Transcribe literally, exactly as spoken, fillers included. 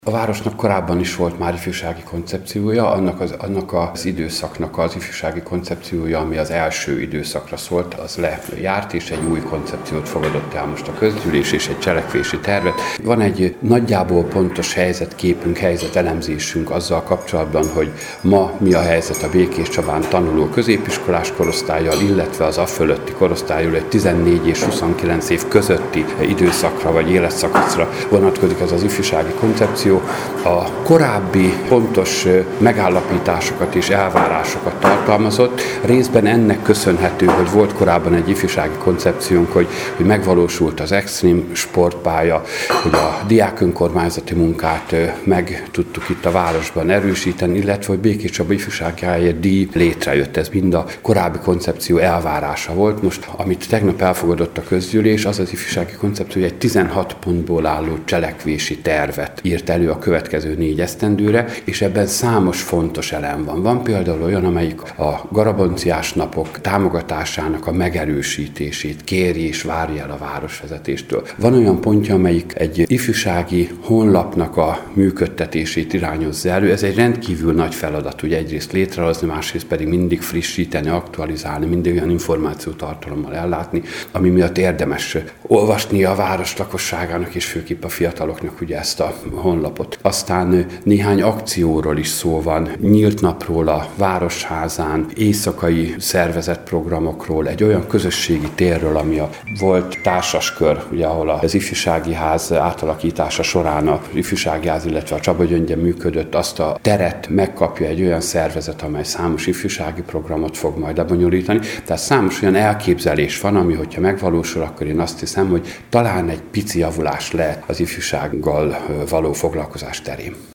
A városnak korábban is volt már ifjúsági koncepciója, annak az, annak az időszaknak az ifjúsági koncepciója, ami az első időszakra szólt, az lejárt, és egy új koncepciót fogadott el most a közgyűlés, és egy cselekvési tervet. Van egy nagyjából pontos helyzetképünk, helyzetelemzésünk azzal kapcsolatban, hogy ma mi a helyzet a Békés Csabán tanuló középiskolás korosztállyal, illetve az afölötti korosztállyal, egy tizennégy és huszonkilenc év közötti időszakra vagy életszakaszra vonatkozik ez az ifjúsági koncepció. A korábbi pontos megállapításokat és elvárásokat tartalmazott. Részben ennek köszönhető, hogy volt korábban egy ifjúsági koncepciónk, hogy, hogy megvalósult az extrém sportpálya, hogy a diákönkormányzati munkát meg tudtuk itt a városban erősíteni, illetve hogy Békés Csaba ifjúságjáért díj létrejött. Ez mind a korábbi koncepció elvárása volt. Most, amit tegnap elfogadott a közgyűlés, az az ifjúsági koncepció, hogy egy tizenhat pontból álló cselekvési tervet írt elő a következő négy esztendőre, és ebben számos fontos elem van. Van például olyan, amelyik a garabanciás napok támogatásának a megerősítését kéri és várja el a városvezetéstől. Van olyan pontja, amelyik egy ifjúsági honlapnak a működtetését irányozza elő. Ez egy rendkívül nagy feladat, ugye egyrészt létrehozni, másrészt pedig mindig frissíteni, aktualizálni, mindig olyan információtartalommal ellátni, ami miatt érdemes olvasni a város lakosságának és főképp a fiataloknak ugye ezt a honlapot. Aztán néhány akcióról is szó van, nyílt napról a Városházán, éjszakai szervezett programokról, egy olyan közösségi térről, ami a volt társaskör, ugye, ahol az ifjúsági ház átalakítása során a ifjúsági ház, illetve a Csaba Gyöngyen működött, azt a teret megkapja egy olyan szervezet, amely számos ifjúsági programot fog majd lebonyolítani. Tehát számos olyan elképzelés van, ami, hogyha megvalósul, akkor én azt hiszem, hogy talán egy pici javulás lehet az ifjúsággal való foglalkozás terén.